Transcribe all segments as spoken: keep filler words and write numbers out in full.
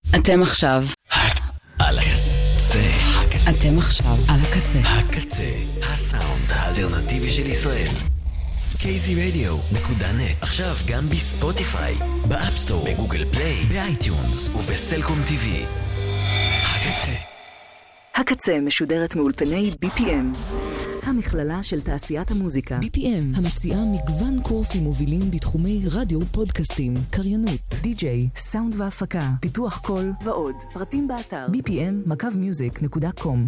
אתם עכשיו על הקצה. אתם עכשיו על הקצה. הקצה, הסאונד האלטרנטיבי של ישראל. קייזי רדיו נקודה נט. עכשיו גם בספוטיפיי, באפסטור, בגוגל פליי, באייטיונס ובסלקום טיווי. הקצה. הקצה משודרת מאולפני בי פי אם, המכללה של תעשיית המוזיקה. בי פי אם המציעה מגוון קורסים מובילים בתחומי רדיו, פודקאסטים, קריינות, די-ג'יי, סאונד והפקה, פיתוח קול ועוד. פרטים באתר בי פי אם מקו מיוזיק נקודה קום.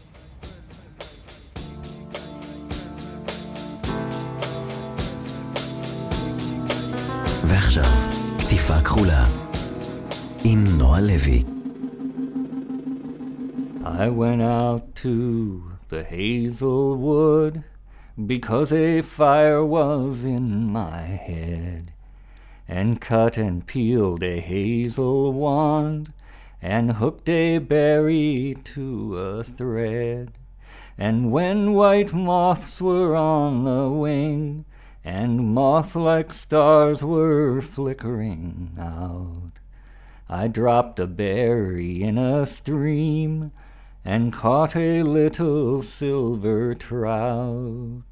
ועכשיו, כתיפה כחולה עם נועה לוי. I went out to the Hazelwood because a fire was in my head, and cut and peeled a hazel wand and hooked a berry to a thread. And when white moths were on the wing and moth-like stars were flickering out, I dropped a berry in a stream and caught a little silver trout.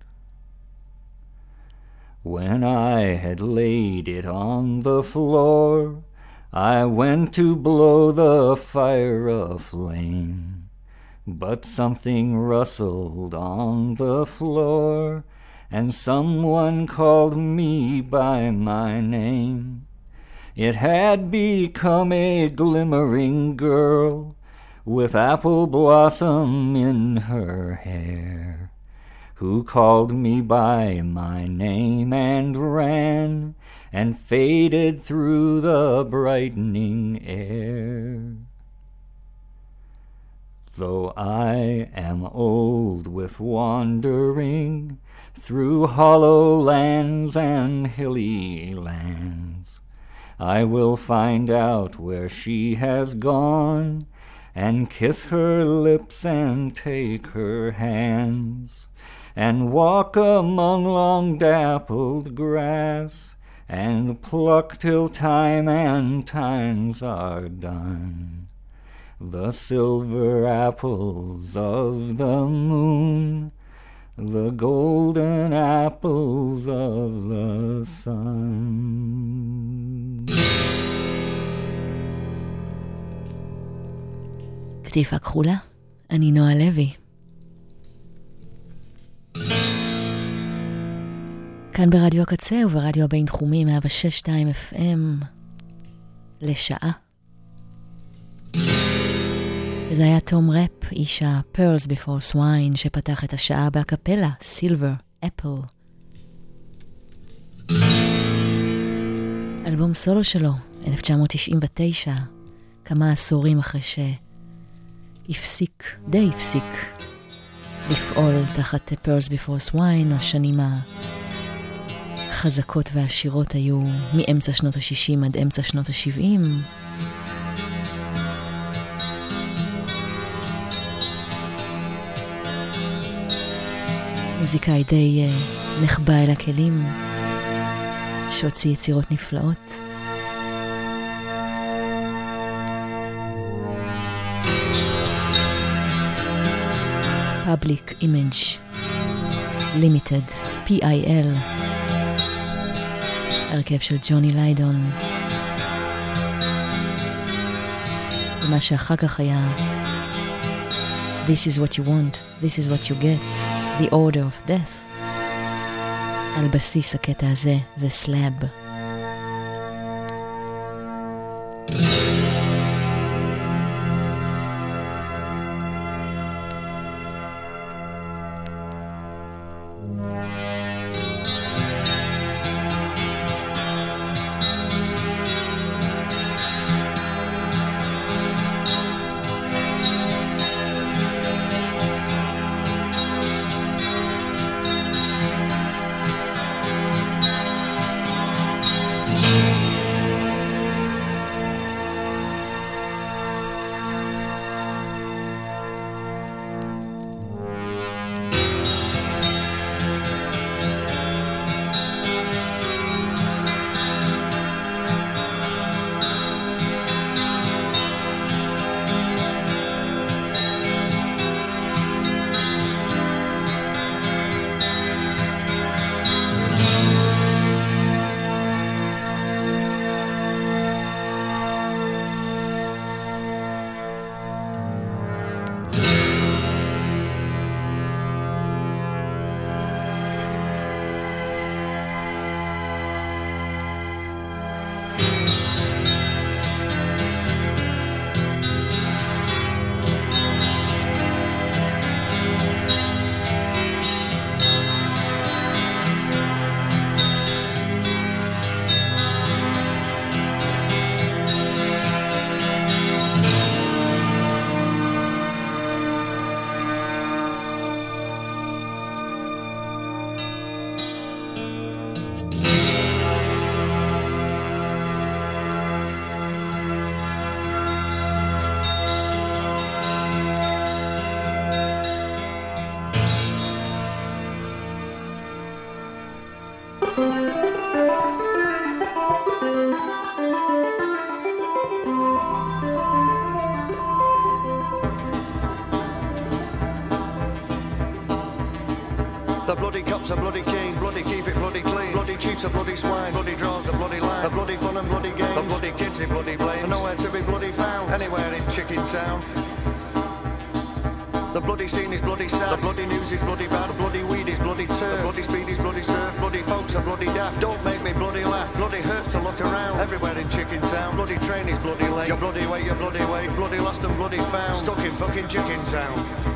When I had laid it on the floor, I went to blow the fire aflame, but something rustled on the floor, and someone called me by my name. It had become a glimmering girl with apple blossom in her hair, who called me by my name and ran and faded through the brightening air. Though I am old with wandering through hollow lands and hilly lands, I will find out where she has gone and kiss her lips and take her hands and walk among long dappled grass and pluck till time and times are done the silver apples of the moon, the golden apples of the sun. כתיפה כחולה, אני נועה לוי. כאן ברדיו הקצה וברדיו הבינתחומי מאה ושש נקודה שתיים אף אם לשעה. וזה היה תום ראפ, איש ה-Pearls Before Swine, שפתח את השעה בהקפלה, Silver Apple. אלבום סולו שלו, אלף תשע מאות תשעים ותשע, כמה עשורים אחרי שהפסיק, די הפסיק, לפעול תחת Pearls Before Swine. השנים החזקות והעשירות היו מאמצע שנות ה-שישים עד אמצע שנות ה-שבעים. מוזיקאי די uh, נחבא אל הכלים, שהוציא יצירות נפלאות. Public Image Limited, פי איי אל, הרכב של ג'וני ליידון. ומה שאחר כך היה This is what you want, this is what you get, The Order of Death, על בסיס הקטע הזה, The Slab. cops are bloody keen, bloody keep it bloody clean. Bloody chiefs are bloody swine, bloody draws the bloody line. A bloody fun and bloody games, the bloody kids in bloody blame. And nowhere to be bloody found, anywhere in Chicken Town. The bloody scene is bloody sad, the bloody news is bloody bad, the bloody weed is bloody turf, the bloody speed is bloody surf, bloody folks are bloody daft. Don't make me bloody laugh, bloody hurts to look around. Everywhere in Chicken Town, bloody train is bloody late. You're bloody way, you're bloody way, bloody lost and bloody found. Stuck in fucking Chicken Town.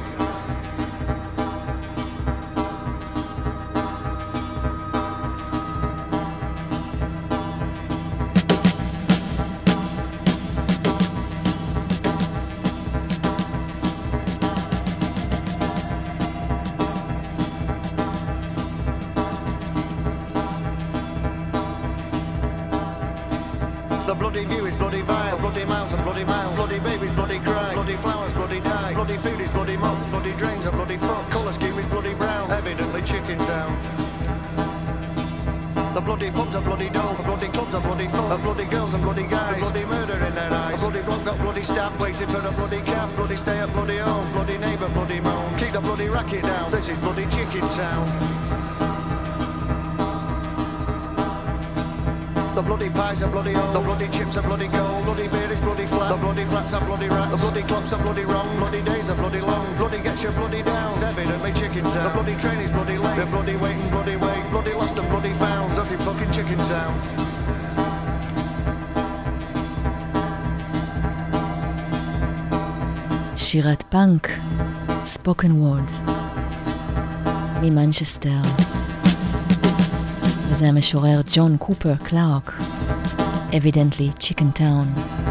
Bloody view is bloody vile, bloody mouths and bloody mouth, bloody babies bloody cry, bloody flowers bloody die, bloody food is bloody mop, bloody drains are bloody fuck, colour scheme is bloody brown, evidently Chicken Town. The bloody pubs are bloody dull, the bloody clubs are bloody full, the bloody girls and bloody guys, bloody murder in their eyes, the bloody bloke got bloody stabbed, waiting for a bloody cab, bloody stay at bloody home, bloody neighbour bloody moan, keep the bloody racket down, this is bloody Chicken Town. The bloody pies are bloody old, the bloody chips are bloody cold, bloody beer is bloody flat, the bloody flats are bloody rats, the bloody clocks are bloody wrong, bloody days are bloody long, bloody gets you bloody down, it's evidently Chicken Town. The bloody train is bloody late, the bloody waiting bloody wait, bloody lost and bloody found, stuck in fucking Chicken Town. שירת פאנק, ספוקן וורד, ממנצ'סטר. וזה המשורר ג'ון קופר קלארק, Evidently Chicken Town.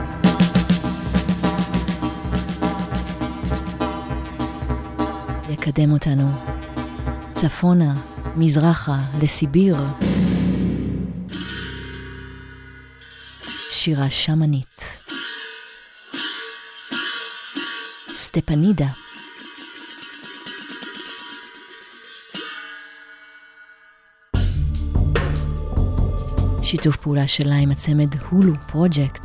יקדם אותנו צפונה, מזרחה, לסיביר. שירה שמנית. סטפנידה. שיתוף פעולה שלה עם הצמד הולו פרוג'קט.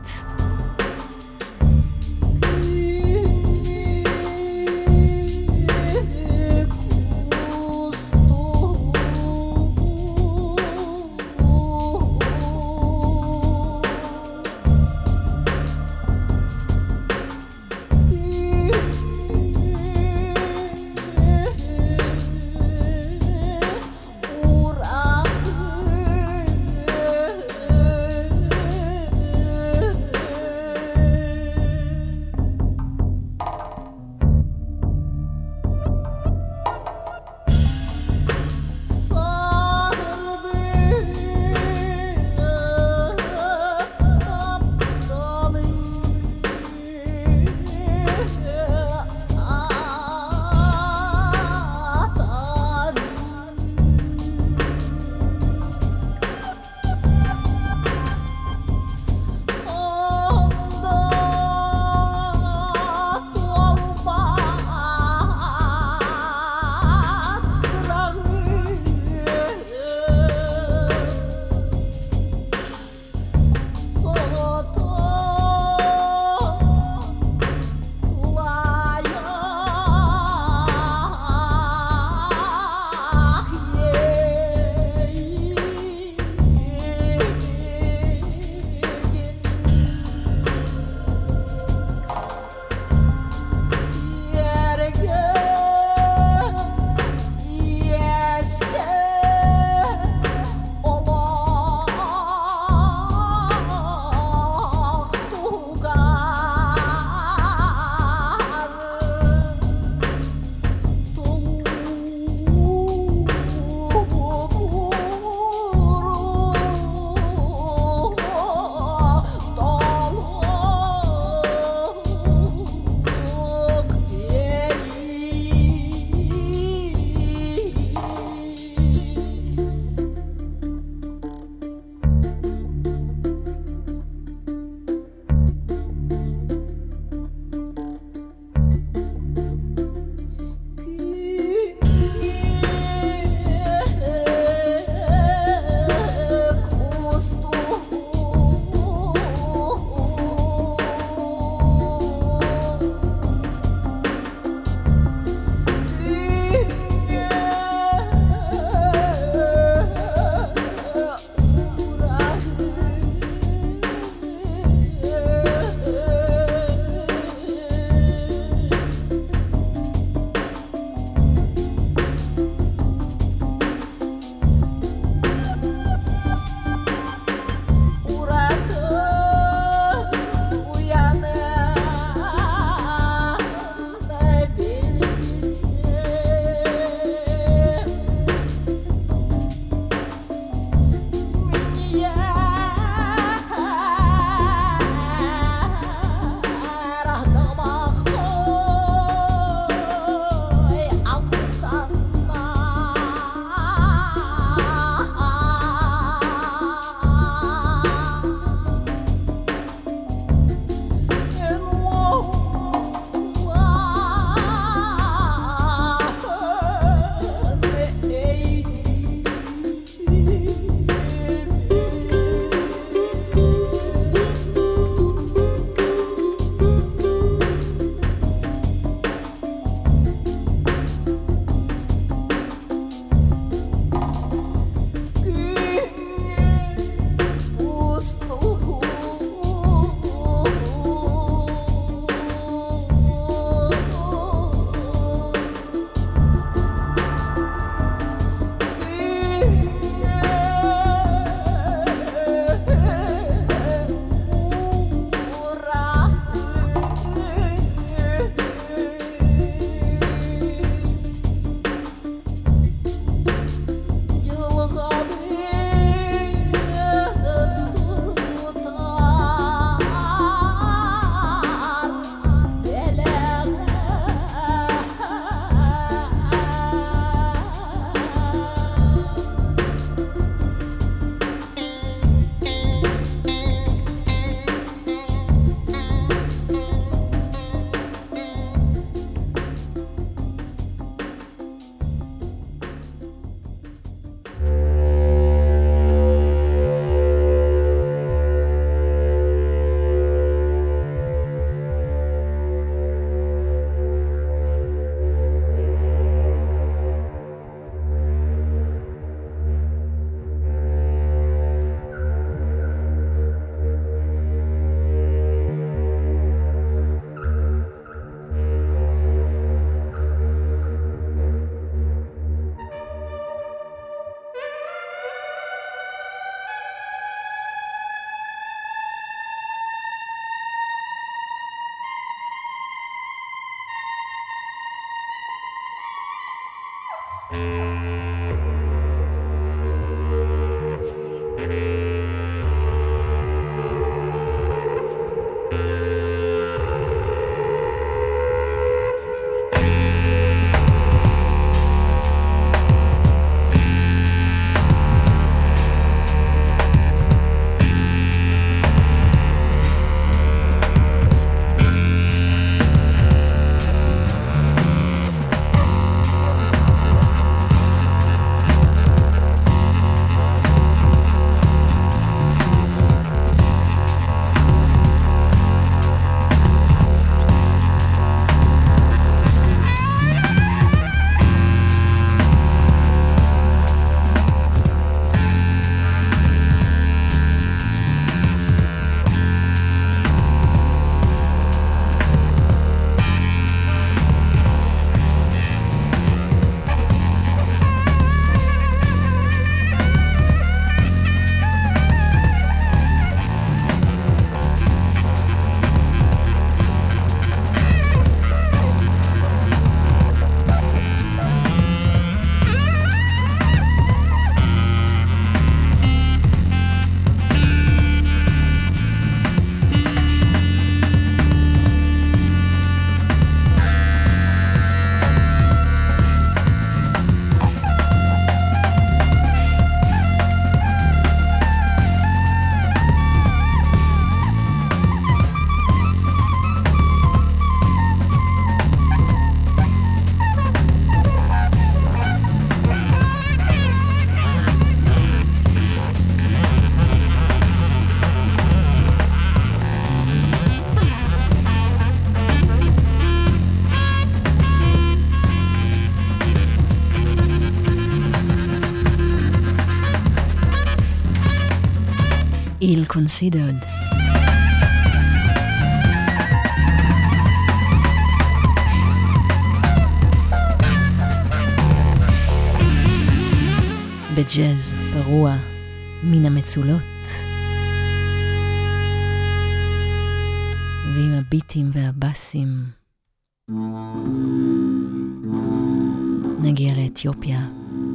Ill Considered. בג'אז פרוע מן המצולות, ועם הביטים והבאסים נגיע לאתיופיה,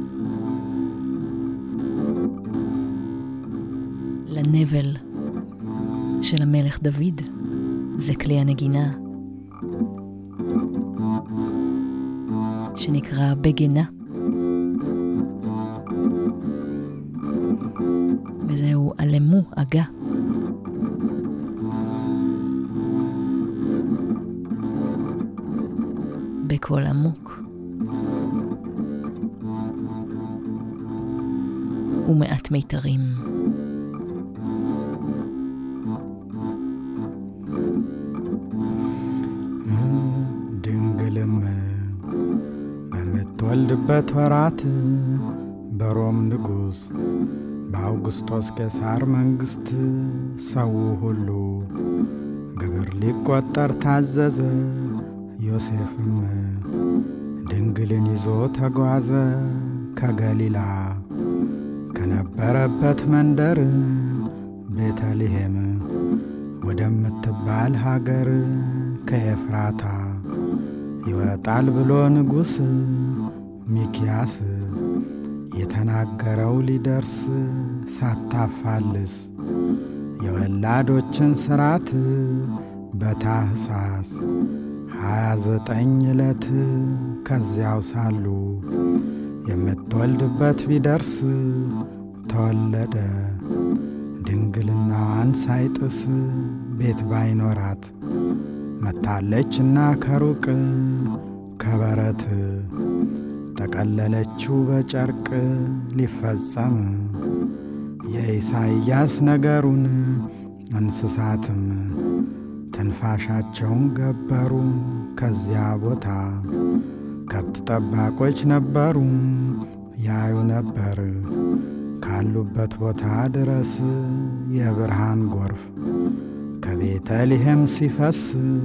לנבל של המלך דוד. זה כלי הנגינה שנקרא בגנה, וזהו אלמו אגה. בקול עמוק ומעט מיתרים. ድንግልም በምትወልድበት ወራት በሮም ንጉሥ በአውግስጦስ ቄሳር መንግሥት ሰው ሁሉ ግብር ሊቆጠር ታዘዘ። ዮሴፍም ድንግልን ይዞ ተጓዘ ከገሊላ ከነበረበት መንደር ቤተልሔም ወደምትባል ሀገር ከኤፍራታ ይወጣል ብሎ ንጉሥ ሚክያስ የተናገረው ሊደርስ ሳታፋልስ የወላዶችን ሥርዓት በታኅሳስ ሀያ ዘጠኝ ዕለት ከዚያው ሳሉ የምትወልድበት ቢደርስ ተወለደ። ድንግልናዋን ሳይጥስ ቤት ባይኖራት መታለችና ከሩቅ ከበረት ጠቀለለችው በጨርቅ ሊፈጸም የኢሳይያስ ነገሩን። እንስሳትም ትንፋሻቸውን ገበሩ። ከዚያ ቦታ ከብት ጠባቆች ነበሩ ያዩ ነበር ካሉበት ቦታ ድረስ የብርሃን ጎርፍ ከቤተልሔም ሲፈስ።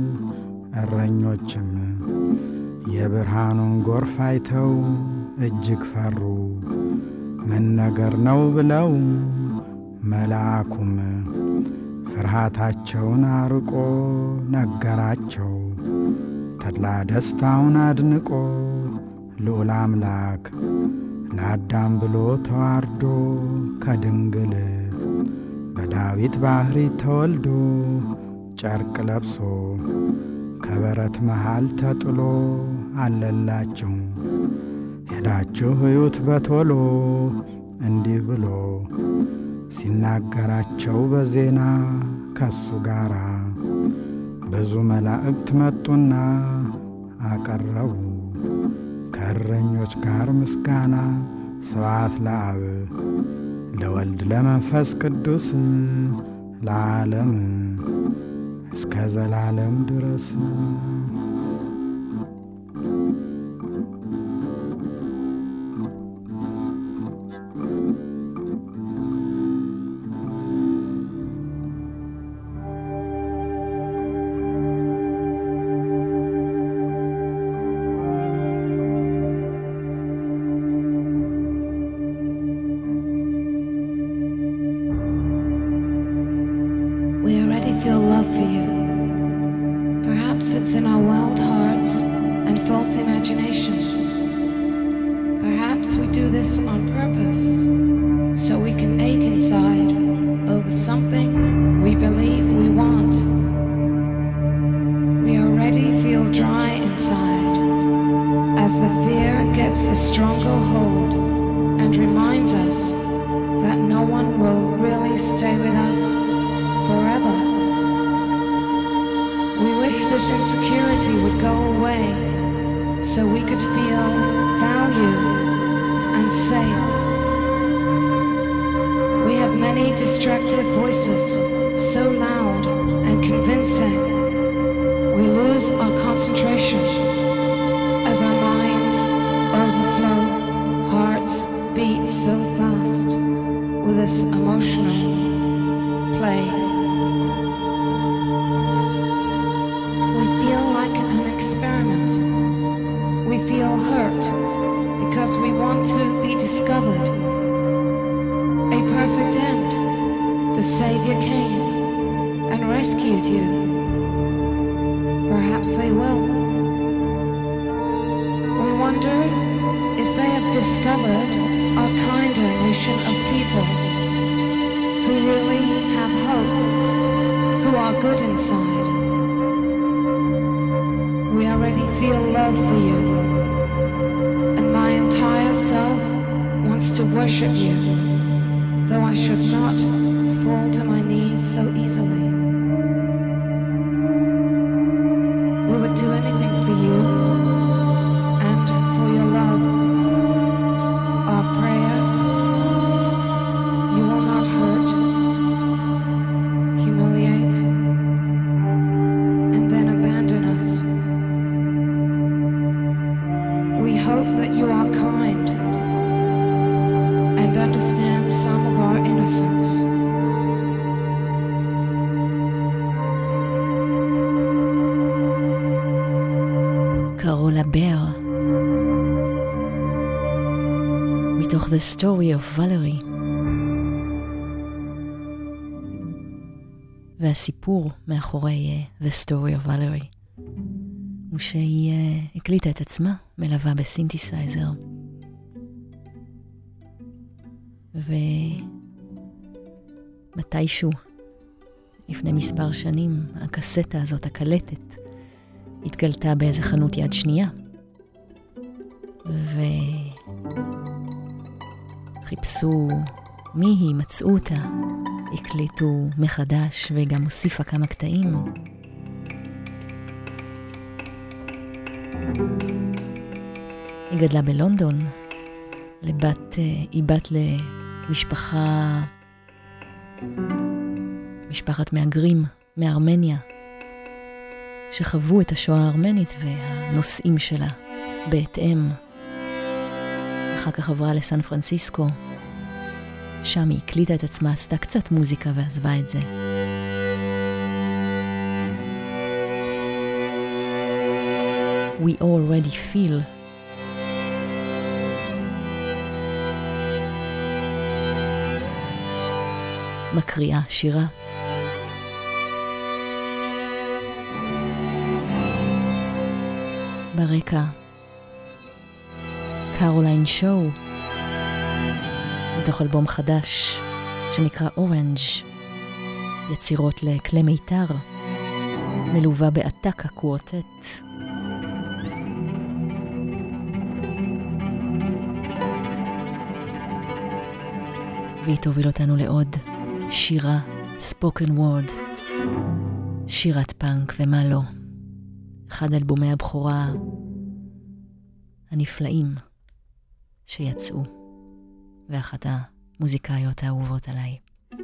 እረኞችም የብርሃኑን ጎርፍ አይተው እጅግ ፈሩ። ምን ነገር ነው ብለው መልአኩም ፍርሃታቸውን አርቆ ነገራቸው። ተድላ ደስታውን አድንቆ ልዑል አምላክ ለአዳም ብሎ ተዋርዶ ከድንግል በዳዊት ባህሪ ተወልዶ ጨርቅ ለብሶ ከበረት መሃል ተጥሎ አለላችሁ ሄዳችሁ እዩት በቶሎ እንዲህ ብሎ ሲናገራቸው በዜና ከሱ ጋራ ብዙ መላእክት መጡና አቀረቡ ከእረኞች ጋር ምስጋና ስብሐት ለአብ ለወልድ ለመንፈስ ቅዱስ ለዓለም እስከ ዘላለም ድረስ። מתוך The Story of Valerie. והסיפור מאחורי uh, The Story of Valerie הוא שהיא uh, הקליטה את עצמה מלווה בסינתסייזר. ומתישהו לפני מספר שנים הקסטה הזאת, הקלטת, התגלתה באיזה חנות יד שנייה. וחיפשו מי היא, מצאו אותה, הקליטו מחדש וגם הוסיפה כמה קטעים. היא גדלה בלונדון, לבת, היא בת למשפחה, משפחת מהגרים מארמניה, שחוו את השואה הארמנית והנושאים שלה בהתאם. אחר כך עברה לסן פרנסיסקו, שם היא הקליטה את עצמה, עשתה קצת מוזיקה ועזבה את זה. We already feel. מקריאה שירה. ברקע קרוליין שואו, מתוך אלבום חדש שנקרא אורנג', יצירות לכלי מיתר, מלווה באטאקה קוורטט. והיא תוביל אותנו לעוד שירה, ספוקן וורד, שירת פאנק ומה לא. אחד אלבומי הבכורה הנפלאים שיצאו, ואחת המוזיקאיות האהובות עליי.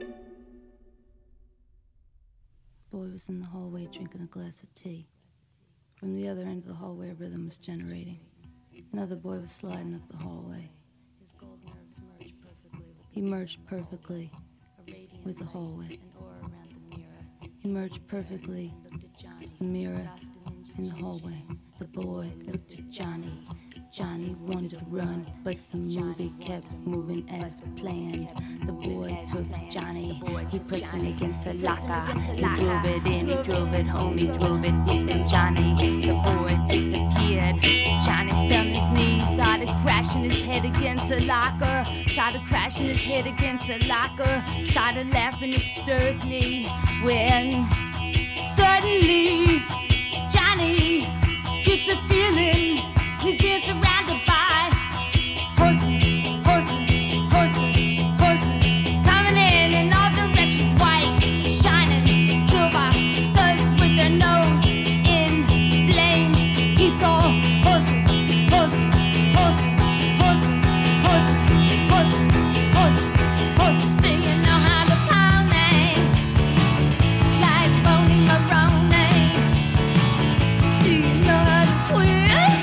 Boy was in the hallway drinking a glass of tea. From the other end of the hallway, a rhythm was generating. Another boy was sliding up the hallway. His gold nerves merged perfectly. He merged perfectly with the hallway. He merged perfectly with the mirror in the hallway. The boy looked at Johnny. Johnny wanted to run, but the movie kept moving as planned. The boy took Johnny, he pressed him against a locker. He drove it in, he drove it home, he drove it deep in Johnny. The boy disappeared. Johnny fell on his knees, started crashing his head against a locker. Started crashing his head against a locker. Started laughing hysterically when suddenly Johnny gets a feeling he's being surrounded by horses, horses, horses, horses, coming in in all directions, white, shining, silver, studs with their nose in flames. He saw horses, horses, horses, horses, horses, horses, horses, horses. Do you know how to pony? Like Boney Maroney. Do you know how to twist?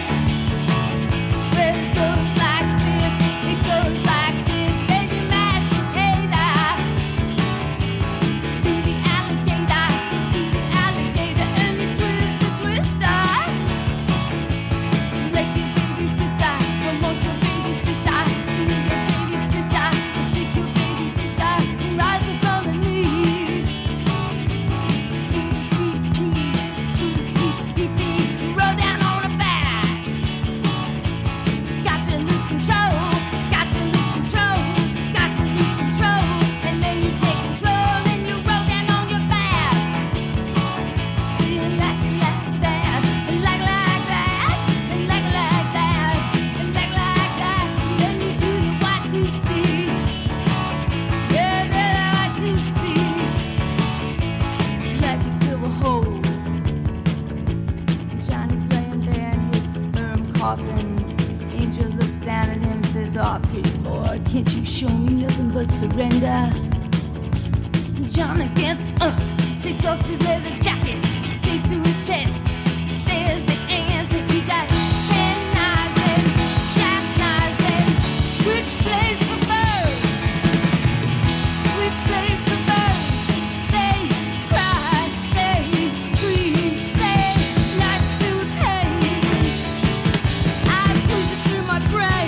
Surrender. Johnny gets up, takes off his leather jacket, deep to his chest. There's the answer. He got ten knives and jackknives and switchblades for birds. Switchblades for birds. They cry, they scream, they like to pain. I push it through my brain.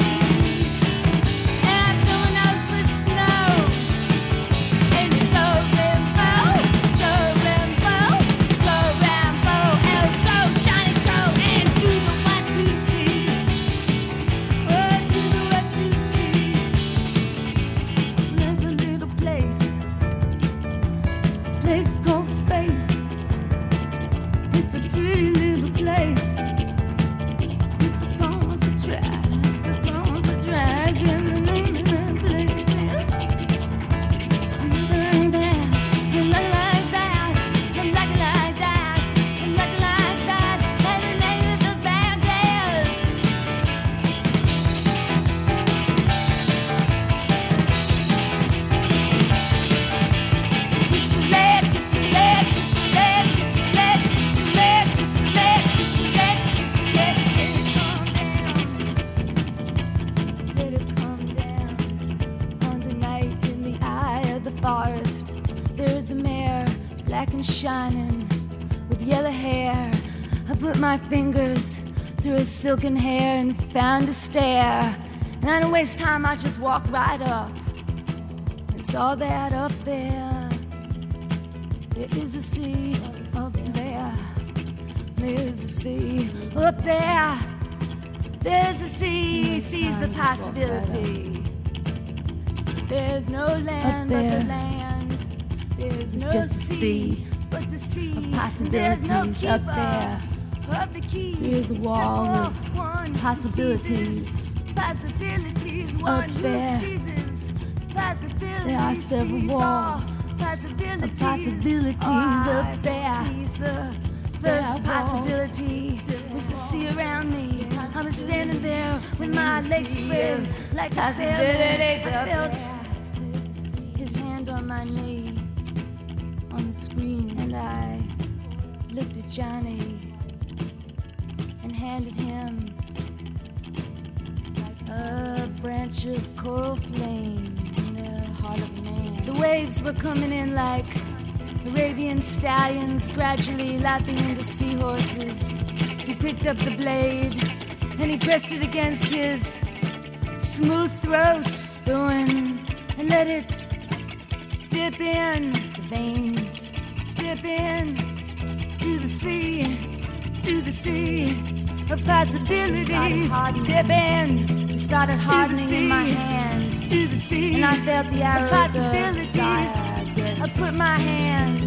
Silken hair and found a stair, and I didn't waste time, I just walked right up and saw that up there, there is a sea up there, there's a sea up there, There's a sea, he sees the possibility. There's no land but the land. There's no just sea, sea but the sea. of possibilities no keeper up there. Of the key, There's a wall of one possibilities possibilities up one there. Seizes, possibilities There are several walls possibilities of possibilities oh, up there. The first possibility was the sea around me. I was standing there with my legs spread like a sailor. I felt his hand on my knee on the screen, and I looked at Johnny and handed him a branch of coral flame in the heart of a man. The waves were coming in like Arabian stallions, gradually lapping into seahorses. He picked up the blade and he pressed it against his smooth throat, spoon, and let it dip in the veins, dip in to the sea, to the sea of possibilities. Dip in, it started hardening in my hand, to the sea, and I felt the arrows of possibilities. I put my hand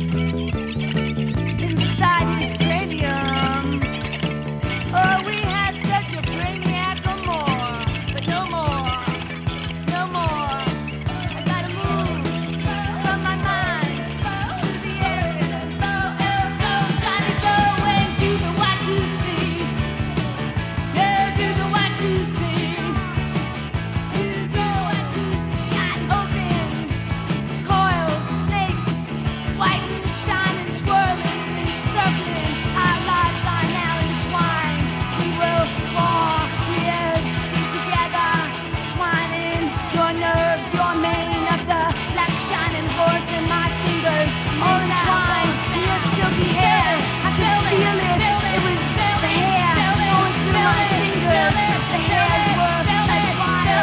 inside his cranium. Oh, we had such a brainiac or more, but no more, no more. I gotta move from my mind to the area. Gotta go and do the what you see. Yeah, do the what you see. Do the what you see. Shot open, coiled snakes, white and shining, twirling and circling. Our lives are now entwined. We will for years be together, twining your nerves, your mane of the black shining horse in my fingers, all entwined in your silky hair. I could feel it. It was the hair going through my fingers. The hairs were like fire.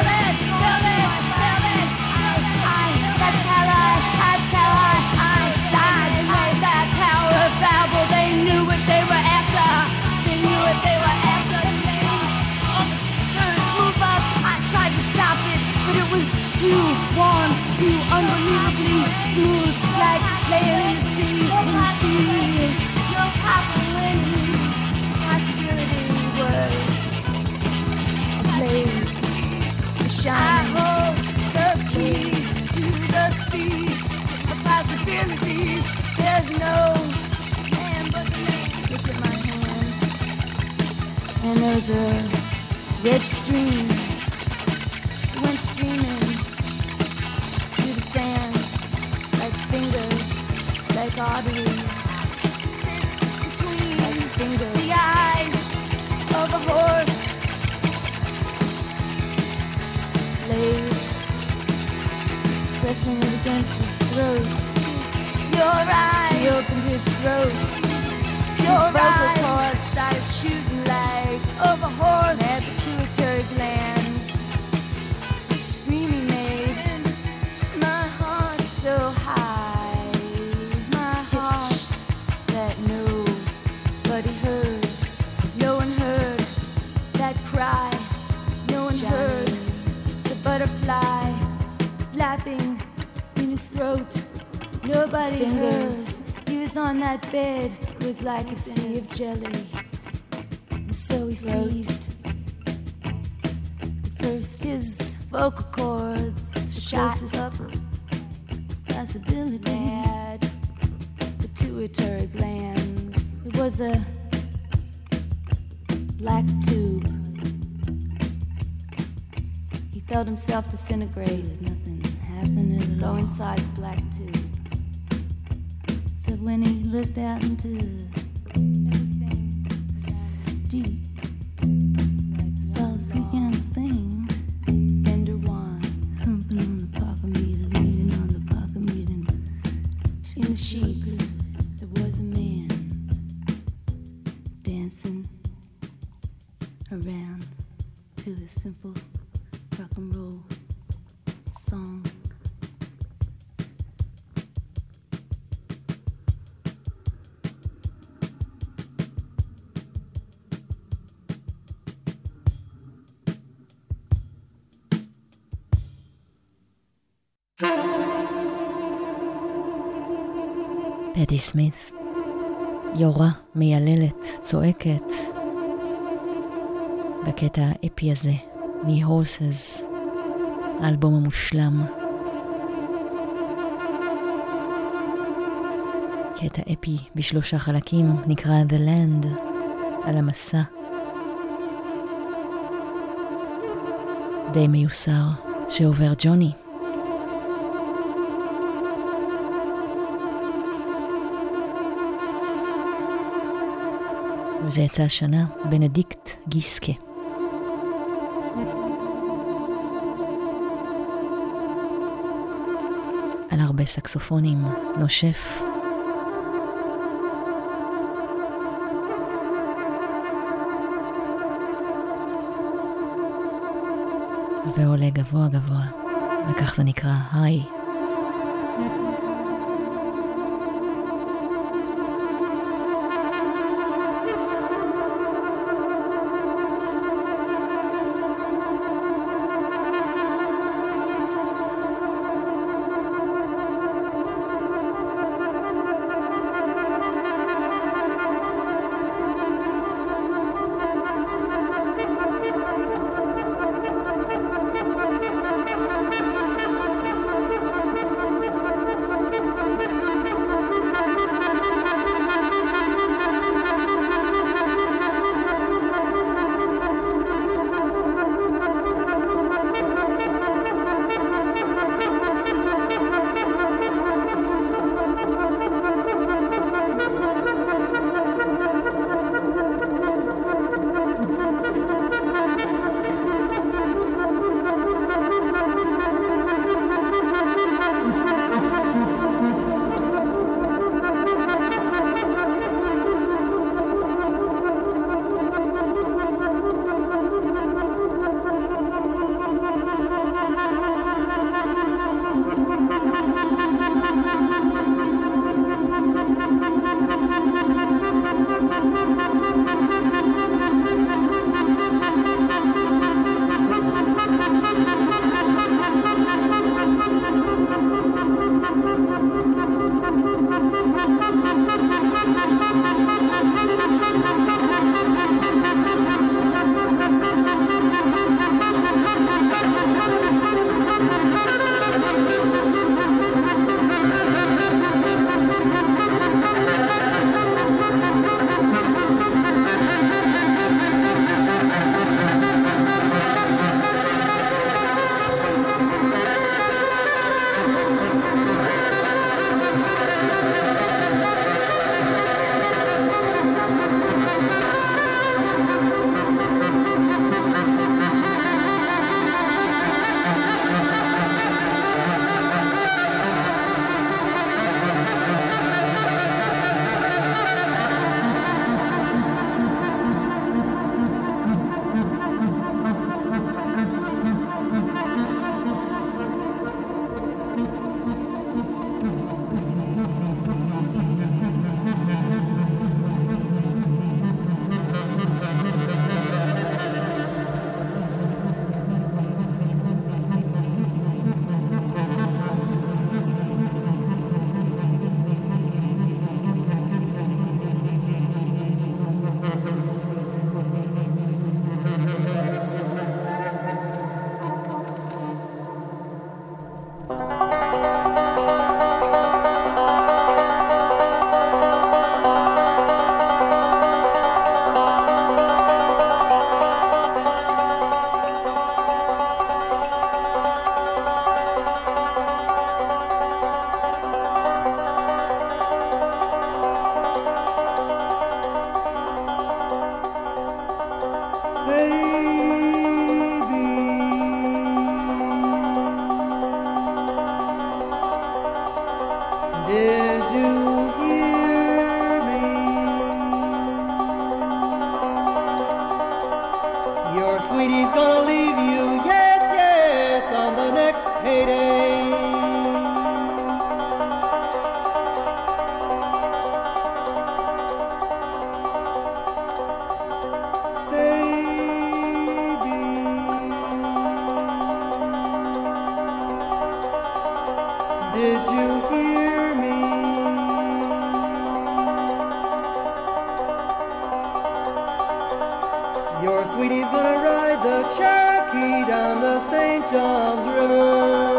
I, that's how I, that's how I, I died behind that Tower of Babel. They knew what they were after. They knew what they were after. Turn, move up. I tried to stop it, but it was too warm, too unbelievably smooth, like laying in the sea, in the sea. No possibilities. Possibility was a blade, a shine. I hold the key to the sea of possibilities. There's no man but the man. Look at my hand, and there's a red stream. It went streaming through the sands like fingers, like arteries. Between like fingers, the eyes of a horse. Blade pressing it against his throat. Your eyes. He opened his throat. Your his vocal cords started shooting like of a horse. They had pituitary glands. The scream he made. My heart so high. My heart that nobody heard. No one heard that cry. No one Johnny. Heard the butterfly flapping in his throat. Nobody his fingers. Heard. He was on that bed. It was like a sea of jelly. And so he seized first his vocal cords, shot up possibility. Had pituitary glands. It was a black tube. He felt himself disintegrate. Nothing happened at all. Go inside the black tube. So when he looked out into everything deep, saw a sweet young thing, Fender wine, humping on the pocket meter, leaning on the pocket meter. In the sheets, there was a man dancing around to a simple rock and roll song. פדי סמית, יורה, מייללת, צועקת, בקטע האפי הזה, Knee Horses, האלבום המושלם. קטע אפי בשלושה חלקים, נקרא The Land, על המסע. די מיוסר שעובר ג'וני. וזה יצא השנה, בנדיקט גיסקה. על הרבה סקסופונים, נושף. ועולה גבוה גבוה, וכך זה נקרא היי. Did you hear me? Your sweetie's gonna ride the Cherokee down the Saint Johns River.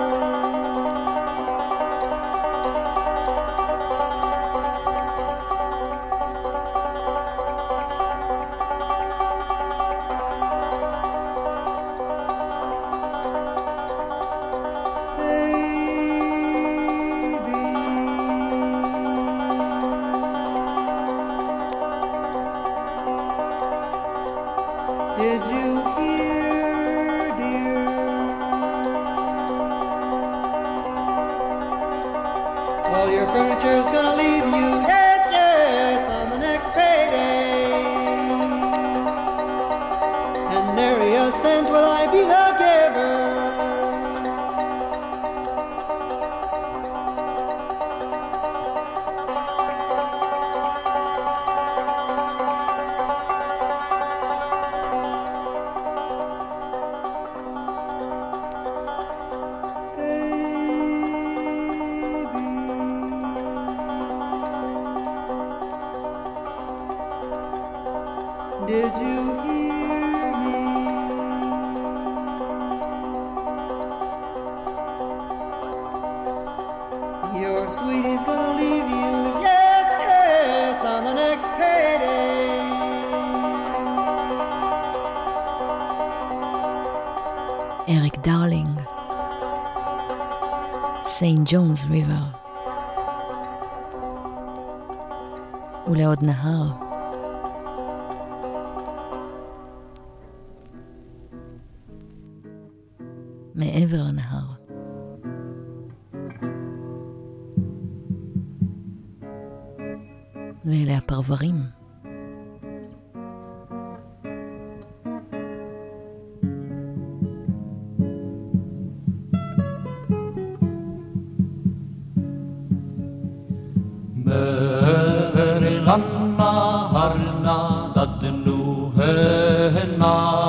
Did you hear, dear? All your furniture's gonna leave you, yes, yes, on the next payday. And nary a cent will I be the giver. Did you hear me? Your sweetie's gonna leave you, yes, yes, on the next payday. Eric Darling, Saint John's River. ולעוד נהר. מעבר לנהר. ואלה הפרברים. מעבר לנהר נדדנו הנה,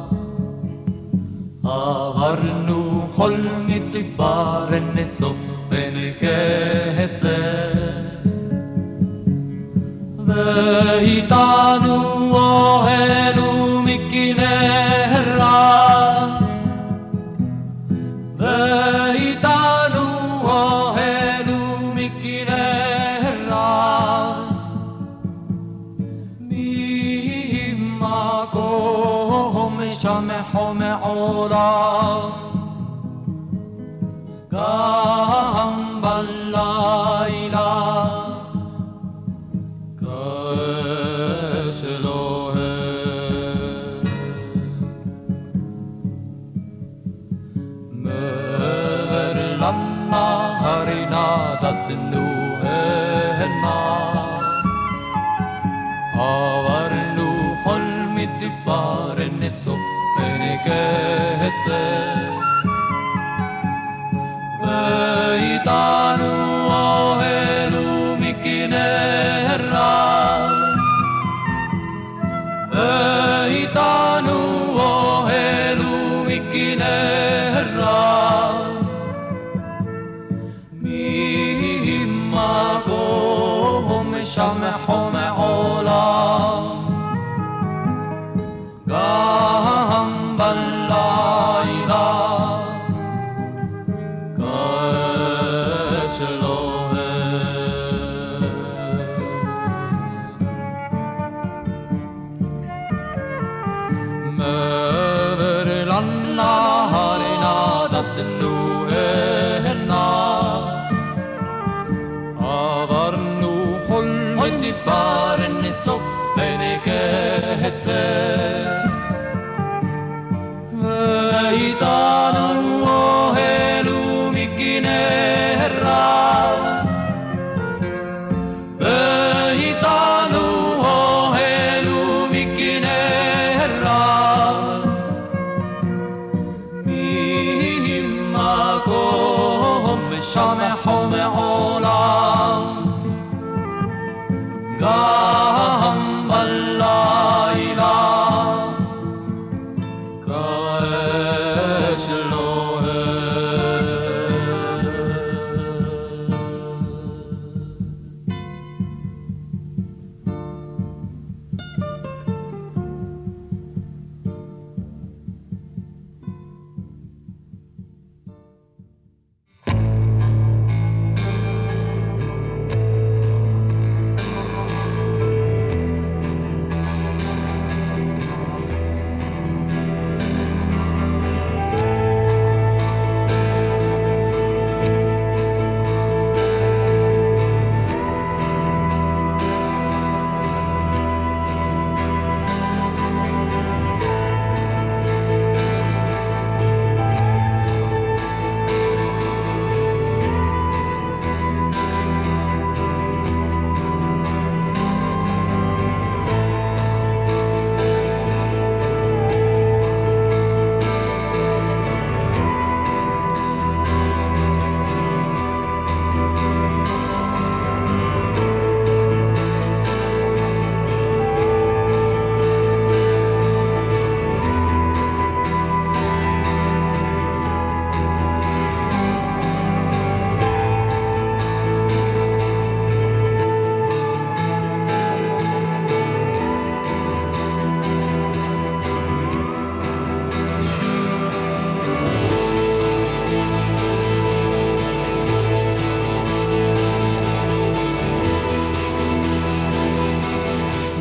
עברנו חול מדבר נסוף בין קצר, ואיתנו אוהל ומכנרת, ואיתנו אוהל ומכנרת, ממקום שמח ומעורר, גם בלילה כאש אלוהים. מעבר לנהר נדדנו הנה, עברנו חול מדבר נסוף בין קצר, ואיתנו אוהל ומכנרת, ואיתנו אוהל ומכנרת, ממקום שמח ומעורר, גם בלילה כאש אלוהים. מעבר לנהר נדדנו הנה, עברנו חול מדבר נסוף בין קצר, ואיתנו אוהל ומכנרת, ואיתנו אוהל ומכנרת,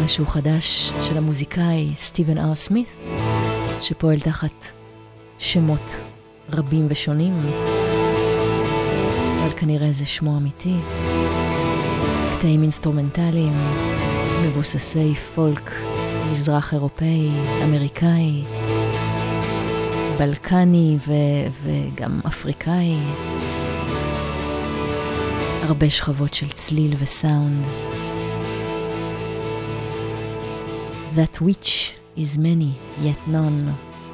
משהו חדש של המוזיקאי סטיבן אר סמית, שפועל תחת שמות רבים ושונים, אבל כנראה זה שמו אמיתי. קטעים אינסטרומנטליים מבוססי פולק מזרח אירופאי, אמריקאי, בלקני ו- וגם אפריקאי. הרבה שכבות של צליל וסאונד. That which is many, yet none.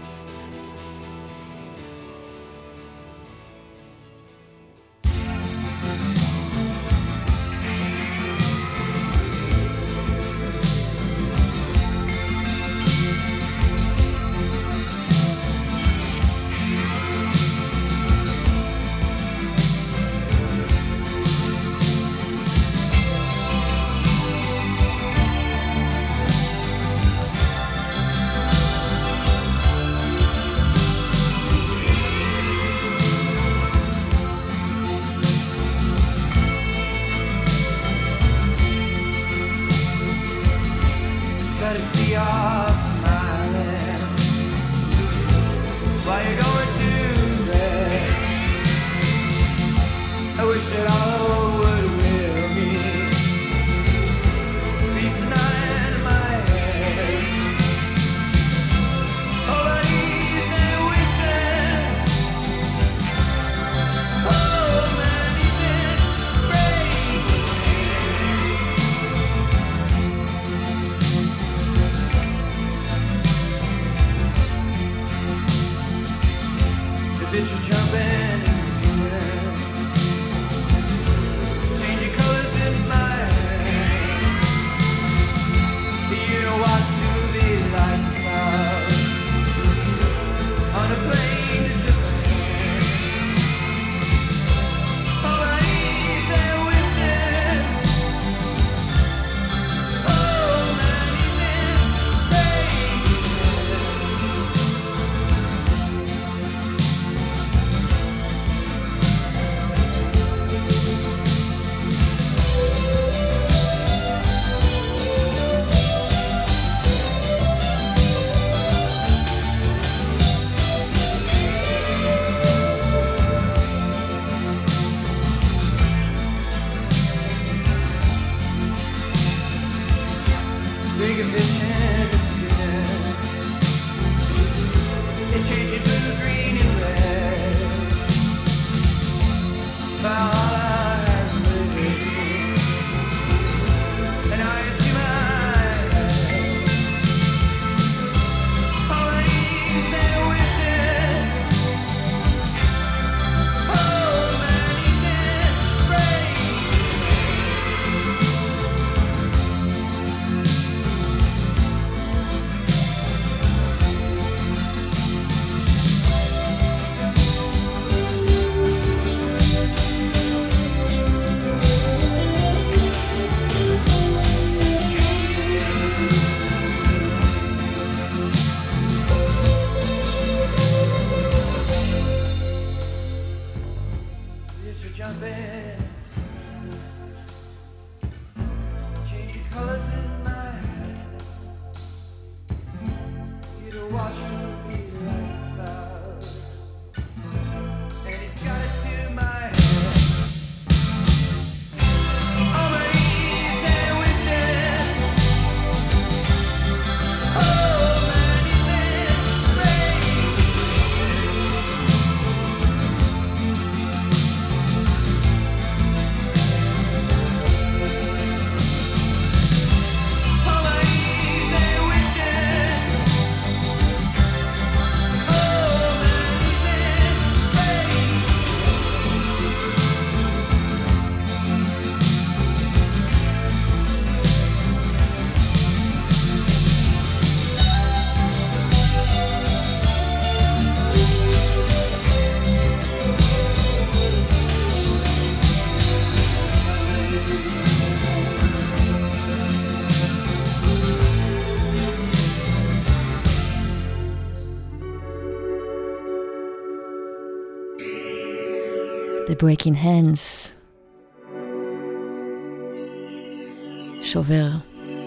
The Breaking Hands, שובר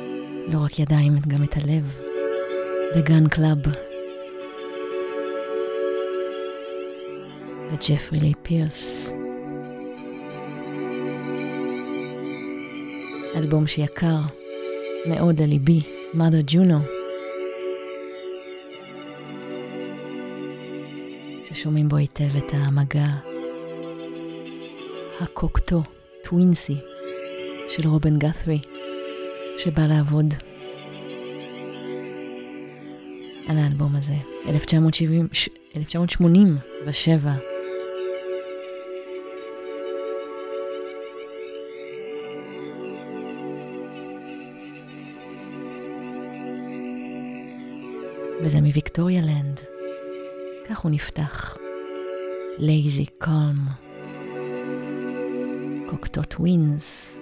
לא רק ידיים, גם את הלב. The Gun Club. וג'פרי לי פירס. אלבום שיקר מאוד לליבי, Mother Juno. ששומעים בו היטב את המגע הקוקטו, טווינסי, של רובן גת'רי, שבא לעבוד על האלבום הזה, אלף תשע מאות שמונים ושבע. וזה מוויקטוריה לנד. כך הוא נפתח. Lazy Calm. קוקטו טווינס.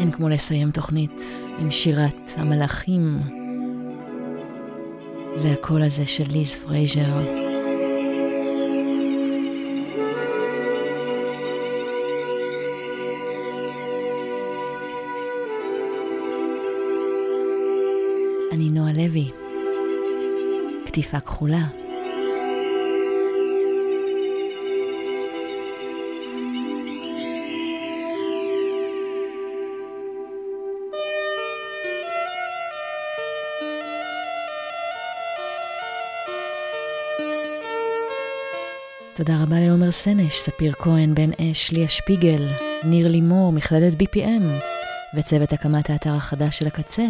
אין כמו לסיים תוכנית עם שירת המלאכים והקול הזה של ליז פרייזר. אני נועה לוי, כתיפה כחולה. תודה רבה לעומר סנש, ספיר כהן, בן אש, ליה שפיגל, ניר לימור, מכללת בי פי אם, וצוות הקמת האתר החדש של הקצה.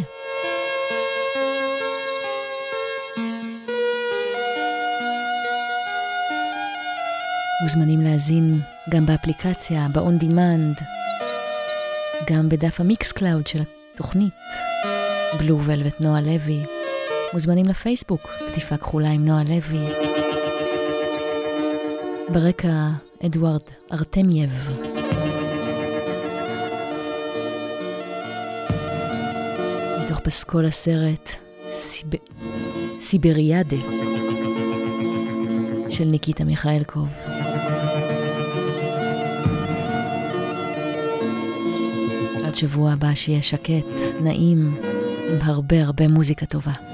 מוזמנים להזין גם באפליקציה, ב-on demand, גם בדף המיקס קלאוד של התוכנית, בלו ולווט נועה לוי. מוזמנים לפייסבוק, כתיפה כחולה עם נועה לוי. ברקע אדוארד ארטמייב. מתוך פסקול הסרט סיב... סיבריאדה של ניקיטה מיכאלקוב. עד שבוע הבא שיהיה שקט, נעים, עם הרבה הרבה מוזיקה טובה.